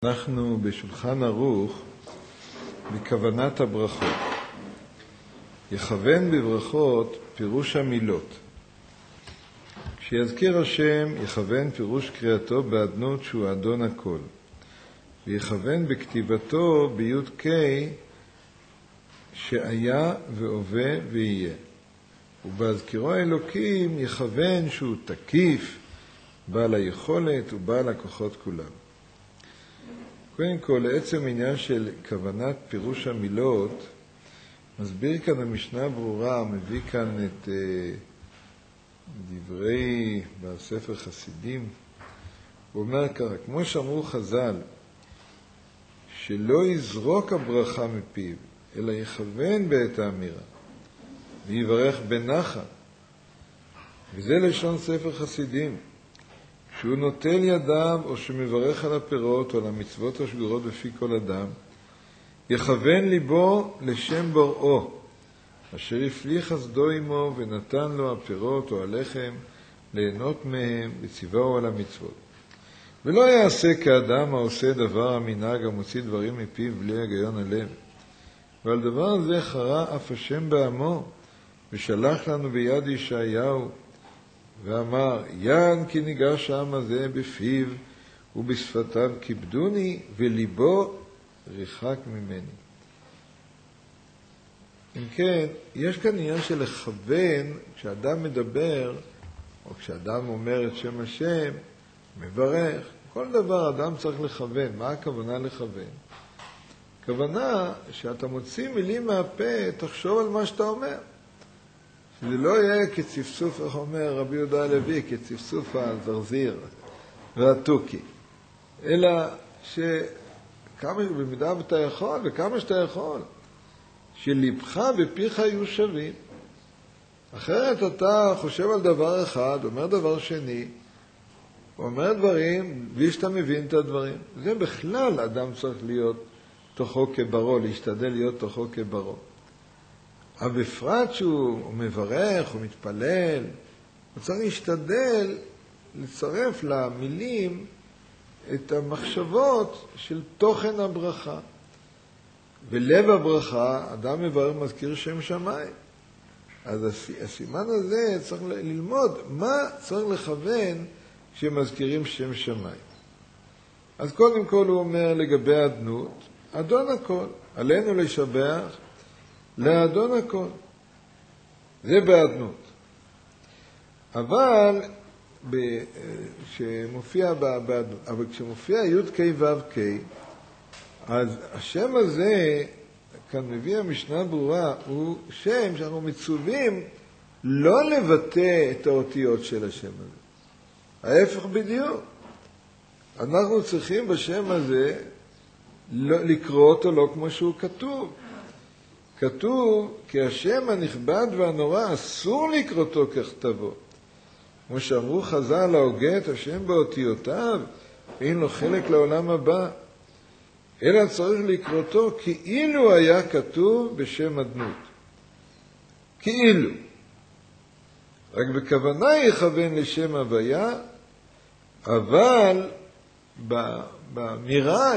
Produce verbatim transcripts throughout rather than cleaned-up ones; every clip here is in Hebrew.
אנחנו בשולחן ערוך בכוונת הברכות. יכוון בברכות פירוש המילות. כשיזכיר השם יכוון פירוש קריאתו באדנות שהוא אדון הכל. ויכוון בכתיבתו ביוד קי שהיה והווה ויהיה. ובהזכירו האלוקים יכוון שהוא תקיף, בעל היכולת ובעל הכוחות כולם. קודם כל, לעצם העניין של כוונת פירוש המילות, מסביר כאן המשנה ברורה, מביא כאן את uh, דברי בספר חסידים. הוא אומר ככה, כמו שאמרו חז"ל, שלא יזרוק הברכה מפיו, אלא יכוון בעת האמירה, ויברך בנחת. וזה לשון ספר חסידים. שהוא נוטל ידם או שמברך על הפירות או על המצוות השגורות בפי כל אדם, יכוון ליבו לשם בוראו, אשר הפליא חסדו עמו ונתן לו הפירות או הלחם ליהנות מהם וציווהו על המצוות. ולא יעשה כאדם העושה דבר המנהג המוציא דברים מפיו בלי היגיון הלב. ועל דבר הזה חרה אף השם בעמו, ושלח לנו ביד ישעיהו, ואמר, יען כי ניגש העם הזה בפיו ובשפתיו כיבדוני, וליבו ריחק ממני. אם כן, יש כאן עניין של לכוון, כשאדם מדבר, או כשאדם אומר את שם השם, מברך, כל דבר אדם צריך לכוון. מה הכוונה לכוון? הכוונה שאתה מוציא מילים מהפה, תחשוב על מה שאתה אומר. שזה לא יהיה כצפצוף, איך אומר רבי יהודה הלוי, כצפצוף הזרזיר והתוכי, אלא שכמה, במידה אתה יכול, וכמה שאתה יכול, שלבך ופיך יהיו שווים. אחרת אתה חושב על דבר אחד, אומר דבר שני, אומר דברים בלי שאתה מבין את הדברים. זה בכלל אדם צריך להיות תוכו כברו, להשתדל להיות תוכו כברו. אבל בפרט שהוא מברך, הוא מתפלל, הוא צריך להשתדל לצרף למילים את המחשבות של תוכן הברכה. בלב הברכה, אדם מברך מזכיר שם שמיים. אז הסימן הזה צריך ללמוד מה צריך לכוון כשמזכירים שם שמיים. אז קודם כל הוא אומר לגבי האדנות, אדון הכל, עלינו לשבח, לאדון הכל. זה באדנות. אבל כשמופיע באדנות, אבל כשמופיע י' ק' ו' ק', אז השם הזה, כאן מביא המשנה ברורה, הוא שם שאנחנו מצווים לא לבטא את האותיות של השם הזה. ההפך בדיוק. אנחנו צריכים בשם הזה לקרוא אותו לא כמו שהוא כתוב. כתוב כי השם הנכבד והנורא אסור לקרותו ככתבו. כמו שאמרו חז"ל, ההוגה את השם באותיותיו, אין לו חלק לעולם הבא. אלא צריך לקרותו כאילו היה כתוב בשם אדנות. כאילו. רק בכוונה יכוון לשם הוויה, אבל באמירה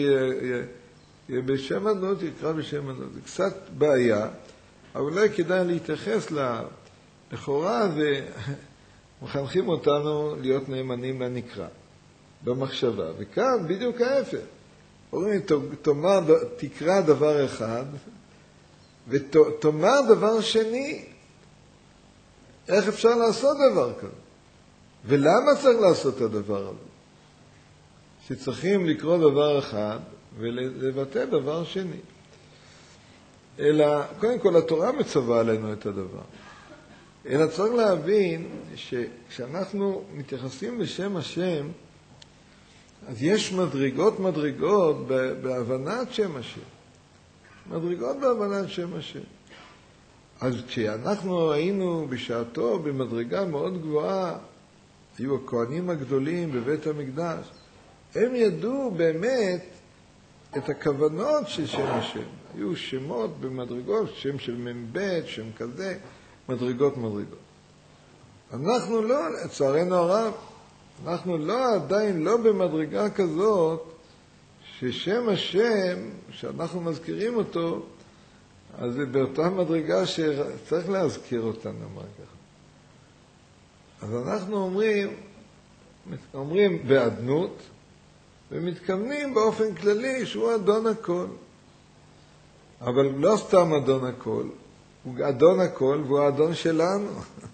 בשם אדנות יקרא בשם אדנות. זה קצת בעיה, אבל אולי כדאי להתייחס לכאורה, ומחנכים אותנו להיות נאמנים לנקרא, במחשבה. וכאן בדיוק ההפך. אומרים, תאמר, תקרא דבר אחד, ותאמר דבר שני. איך אפשר לעשות דבר כזה? ולמה צריך לעשות את הדבר הזה? שצריכים לקרוא דבר אחד, ולבטא דבר שני. אלא, קודם כל, התורה מצווה עלינו את הדבר. אלא צריך להבין שכשאנחנו מתייחסים לשם השם, אז יש מדרגות מדרגות בהבנת שם השם. מדרגות בהבנת שם השם. אז כשאנחנו היינו בשעתו במדרגה מאוד גבוהה, היו הכהנים הגדולים בבית המקדש, הם ידעו באמת את הכוונות של שם השם. היו שמות במדרגות, שם של מבית, שם כזה, מדרגות מדרגות. אנחנו לא, לצערנו הרב, אנחנו לא עדיין לא במדרגה כזאת ששם השם, שאנחנו מזכירים אותו, אז זה באותה מדרגה שצריך להזכיר אותנו, נאמר ככה. אז אנחנו אומרים, אומרים באדנות, ומתכוונים באופן כללי שהוא אדון הכל. אבל לא סתם אדון הכל, הוא אדון הכל והוא האדון שלנו.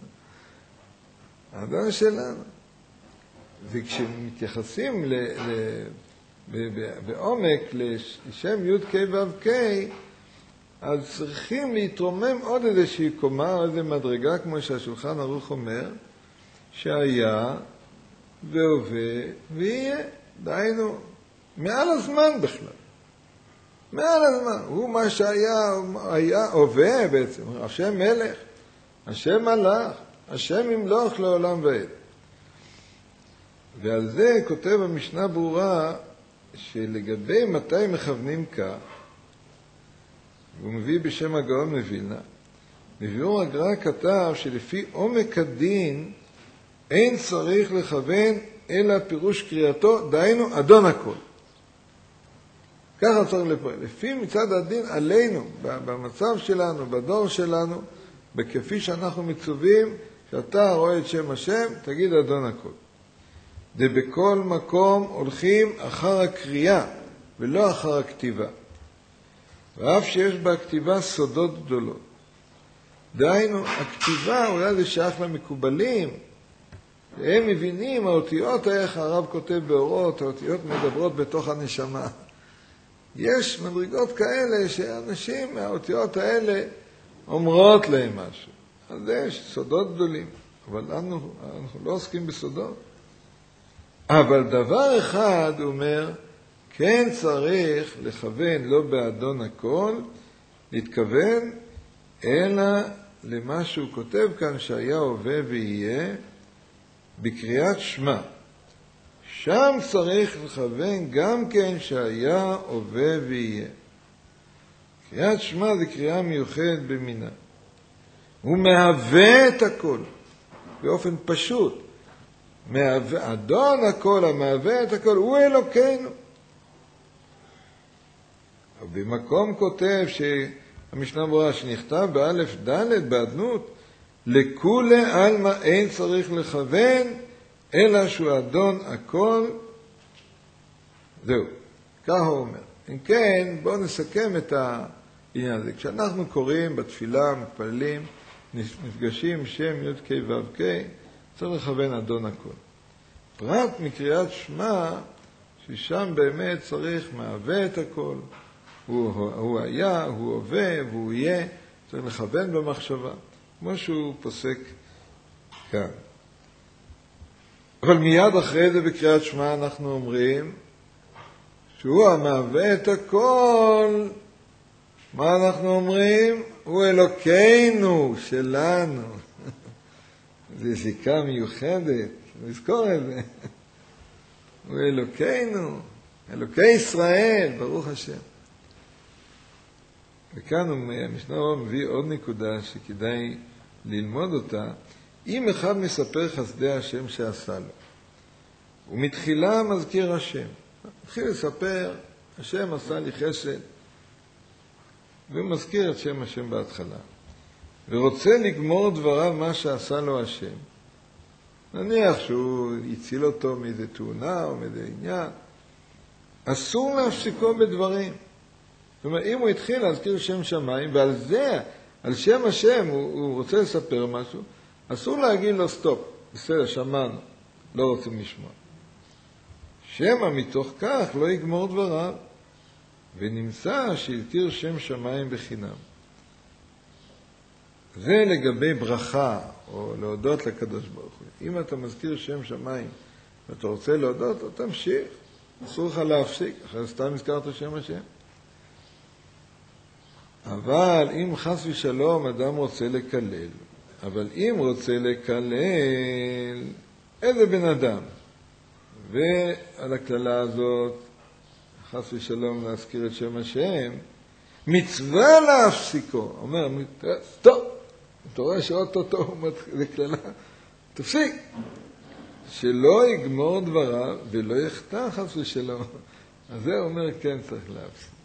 האדון שלנו. וכשמתייחסים ל, ל, ב, ב, בעומק לשם י' ק' ו' ק', אז צריכים להתרומם עוד איזושהי קומה, עוד איזו מדרגה, כמו שהשולחן ערוך אומר, שהיה והווה ויהיה. דהיינו, מעל הזמן בכלל. מעל הזמן. הוא מה שהיה, היה הווה בעצם. השם מלך, השם מלך, השם ימלוך לעולם ועד. ועל זה כותב המשנה ברורה, שלגבי מתי מכוונים כך, הוא מביא בשם הגאון מווילנה, בביאור הגר"א כתב שלפי עומק הדין אין צריך לכוון אלא פירוש קריאתו, דהיינו אדון הכל. ככה צריך לפעול. לפי מצד הדין עלינו, במצב שלנו, בדור שלנו, בכפי שאנחנו מצווים, שאתה רואה את שם השם, תגיד אדון הכל. ובכל מקום הולכים אחר הקריאה, ולא אחר הכתיבה. ואף שיש בכתיבה סודות גדולות. דהיינו, הכתיבה אולי זה שייך למקובלים, והם מבינים, האותיות, איך הרב כותב באורות, האותיות מדברות בתוך הנשמה. יש מדרגות כאלה שאנשים מהאותיות האלה אומרות להם משהו. אז יש סודות גדולים, אבל אנחנו, אנחנו לא עוסקים בסודות. אבל דבר אחד, הוא אומר, כן צריך לכוון לא באדון הכל, להתכוון, אלא למה שהוא כותב כאן שהיה הווה ויהיה, בקריאת שמע. שם צריך לכוון גם כן שהיה הווה ויהיה. קריאת שמע זה קריאה מיוחדת במינה. הוא מהווה את הכל, באופן פשוט. מהווה, אדון הכל, המהווה את הכל, הוא אלוקינו. במקום כותב שהמשנה ברורה שנכתב באלף ד' באדנות, לכולי עלמא אין צריך לכוון, אלא שהוא אדון הכל. זהו, כך הוא אומר. אם כן, בואו נסכם את העניין הזה. כשאנחנו קוראים בתפילה, מתפללים, נפגשים שם י' ק' ו' ק', צריך לכוון אדון הכל. פרט מקריאת שמע, ששם באמת צריך מהווה את הכל. הוא, הוא היה, הוא הווה, והוא יהיה. צריך לכוון במחשבה, כמו שהוא פוסק כאן. אבל מיד אחרי זה בקריאת שמע אנחנו אומרים שהוא המהווה את הכל. מה אנחנו אומרים? הוא אלוקינו שלנו. זו זיקה מיוחדת, נזכור את זה. הוא אלוקינו, אלוקי ישראל, ברוך השם. וכאן המשנה ברורה מביא עוד נקודה שכדאי ללמוד אותה. אם אחד מספר חסדי השם שעשה לו, ומתחילה מזכיר השם, מתחיל לספר, השם עשה לי חסד, ומזכיר את שם השם בהתחלה, ורוצה לגמור דבריו מה שעשה לו השם, נניח שהוא הציל אותו מאיזה תאונה או מאיזה עניין, אסור להפסיקו בדברים. זאת אומרת, אם הוא התחיל להזכיר שם שמיים, ועל זה, על שם השם, הוא, הוא רוצה לספר משהו, אסור להגיד לו סטופ, בסדר, שמענו, לא רוצים לשמוע. שמא מתוך כך לא יגמור דבריו, ונמצא שהזכיר שם שמיים בחינם. זה לגבי ברכה, או להודות לקדוש ברוך הוא. אם אתה מזכיר שם שמיים, ואתה רוצה להודות, אתה תמשיך. אסור לך להפסיק, אחרי סתם הזכרת שם השם. אבל אם חס ושלום אדם רוצה לקלל, אבל אם רוצה לקלל איזה בן אדם, ועל הכללה הזאת, חס ושלום להזכיר את שם השם, מצווה להפסיקו. אומר, טוב, אתה רואה שאו-טו-טו זה כללה, תפסיק. שלא יגמור דבריו ולא יחטא חס ושלום. אז זה אומר כן צריך להפסיק.